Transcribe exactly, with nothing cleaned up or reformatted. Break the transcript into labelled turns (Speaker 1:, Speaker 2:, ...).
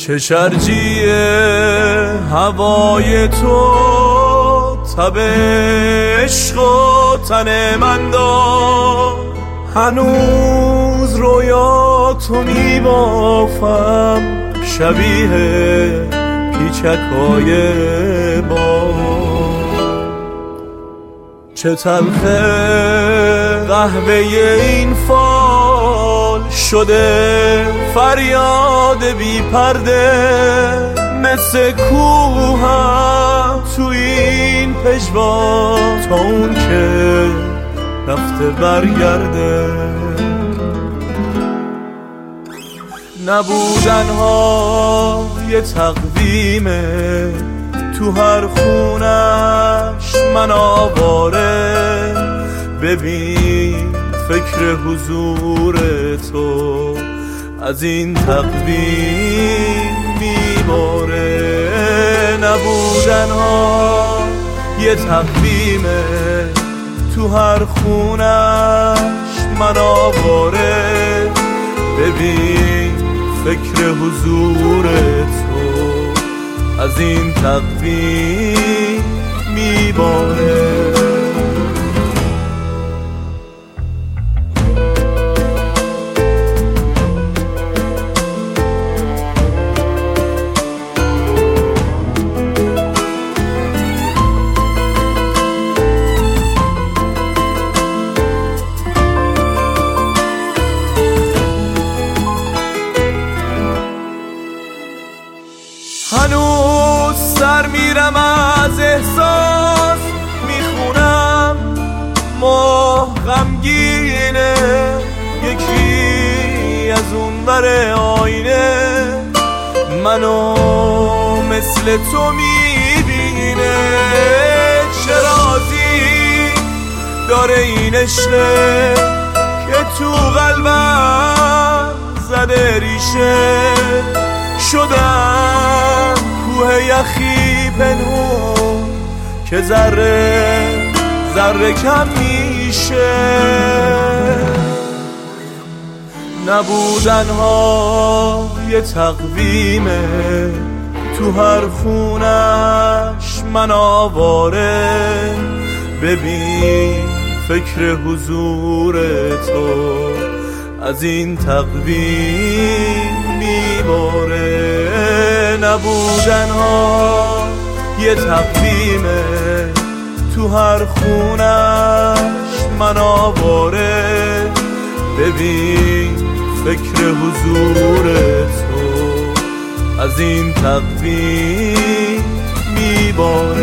Speaker 1: چه شرجیه هوای تو، تب عشق و تن من دار. هنوز رویا تو می بافم، شبیه پیچکای باد. چه تلخه قهوه این فال شده فریاد بی پرده. مثل کوهم تو این پژواک، تا اون که رفته برگرده. نبودنها یه تقویمه، تو هر خونش من آواره. ببین فکر حضور تو از این تقویم میباره. نبودنها یه تقویمه، تو هر خونش من آواره. ببین فکر حضور تو از این تقویم میباره. هنوز سر میرم از احساس، میخونم ماه غمگینه. یکی از اون بر آینه منو مثل تو میبینه. چه رازی داره این عشقه که تو قلبم زده ریشه. شدم کوه یخی پنهون که ذره ذره کم میشه. نبودنها یه تقویمه، تو هر خونش من آواره. ببین فکر حضور تو از این تقویم میباره. نبودنها یه تقویمه، تو هر خونش من آواره. ببین فکر حضور تو از این تقویم میباره.